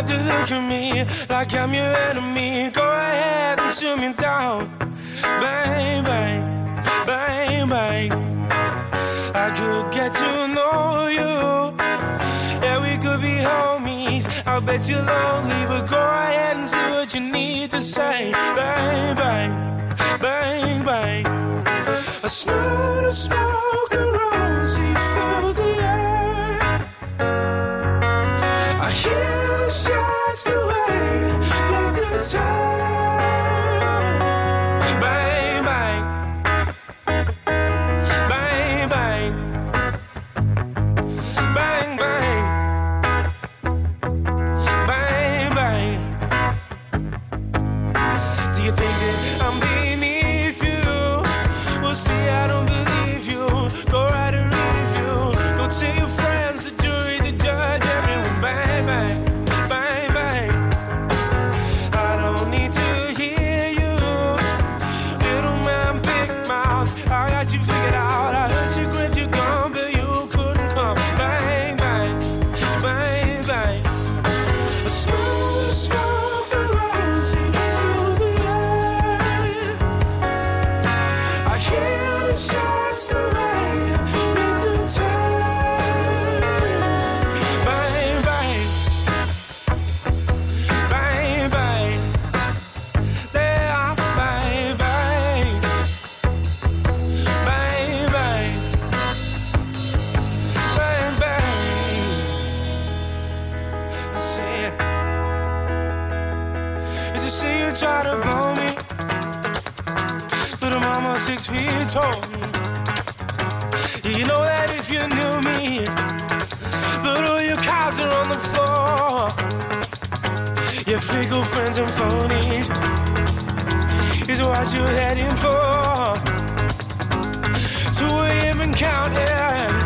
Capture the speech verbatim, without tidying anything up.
have to look at me like I'm your enemy. Go ahead and shoot me down. Bang, bang, bang, bang. I could get to know you. Yeah, we could be homies. I'll bet you're lonely, but go ahead and say what you need to say. Bang, bang, bang, bang. I smell the smoke, the rosy fill the air. I hear the shots the way like the time. Bang, bang, bang, bang, bang, bang, bang, bang. Do you think that I'm beneath you? Well, see, I don't believe you. Go write a review. Go tell your friends, the jury, the judge, everyone. Bang, bang, bang, bang. I don't need to hear you. Little man, big mouth. I got you figured out. I heard you quit your gun, but you couldn't come. Bang, bang, bang, bang. I smell the smoke, the rosy fill the air. I hear the shots the rain in the time. Bang, bang, bang, bang. There, bang, bang, bang, bang, bang, bang. See, is it see you try to blow me? Little mama six feet tall. Yeah, you know that if you knew me, but all your cards are on the floor. Your fickle friends and phonies is what you're heading for. two a.m. and counting.